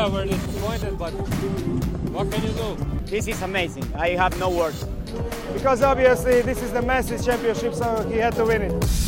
were disappointed, but what can you do? This is amazing. I have no words. Because obviously this is the Messi championship, so he had to win it.